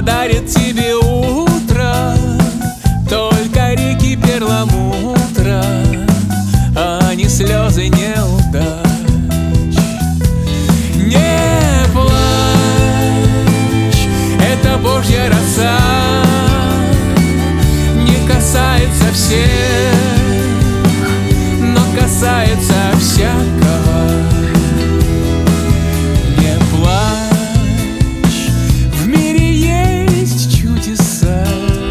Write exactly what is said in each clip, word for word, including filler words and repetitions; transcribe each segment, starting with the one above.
подарит тебе утро только реки перламутра, а не слезы неудач. Не плачь, это Божья роса, не касается всех, но касается всякого. Не плачь, в мире есть чудеса.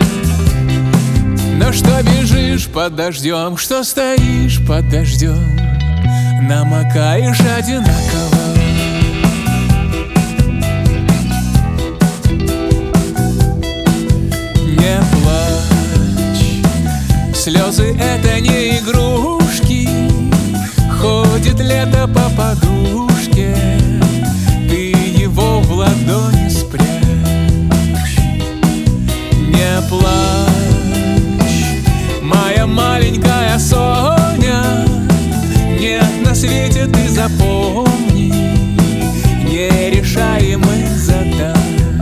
Но что бежишь под дождем, что стоишь под дождем, намокаешь одинаково. Не плачь, слезы — это не игрушки, ходит лето по подушке, ты его в ладони спрячь. Не плачь, моя маленькая Соня, нет на свете, ты запомни, нерешаемых задач.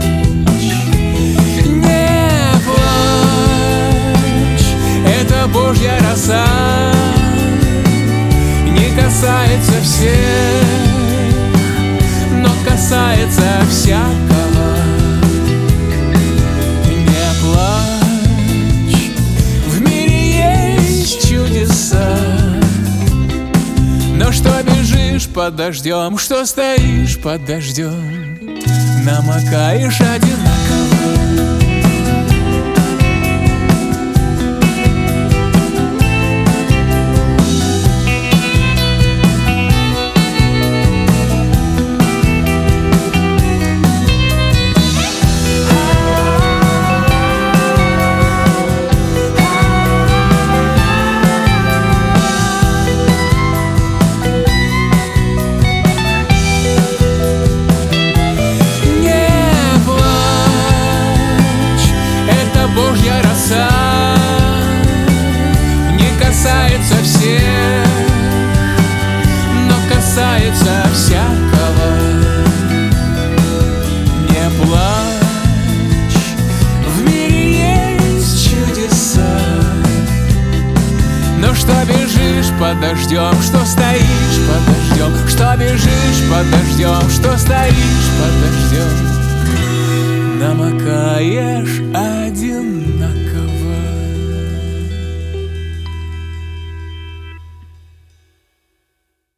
Не плачь, это Божья роса, не касается всех, но касается всякого. Не плачь, в мире есть чудеса. Но что бежишь под дождем, что стоишь под дождем, намокаешь одинаково. Божья роса не касается всех, но касается всякого. Не плачь, в мире есть чудеса. Но что бежишь под дождем, что стоишь под дождем, что бежишь под дождем, что стоишь под дождем, намокаешь один.